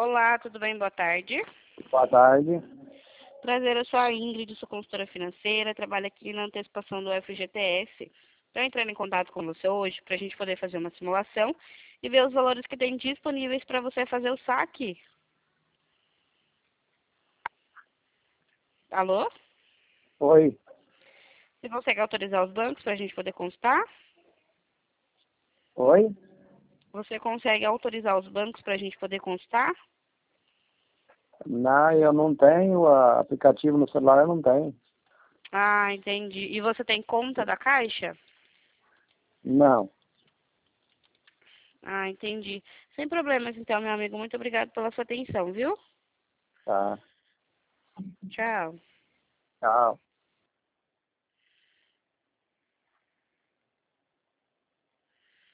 Olá, tudo bem? Boa tarde. Boa tarde. Prazer, eu sou a Ingrid, sou consultora financeira, trabalho aqui na antecipação do FGTS. Estou entrando em contato com você hoje para a gente poder fazer uma simulação e ver os valores que tem disponíveis para você fazer o saque. Alô? Oi. Você consegue autorizar os bancos para a gente poder constar? Oi? Você consegue autorizar os bancos para a gente poder constar? Não, eu não tenho aplicativo no celular, eu não tenho. Ah, entendi. E você tem conta da Caixa? Não. Ah, entendi. Sem problemas, então, meu amigo. Muito obrigado pela sua atenção, viu? Tá. Tchau. Tchau.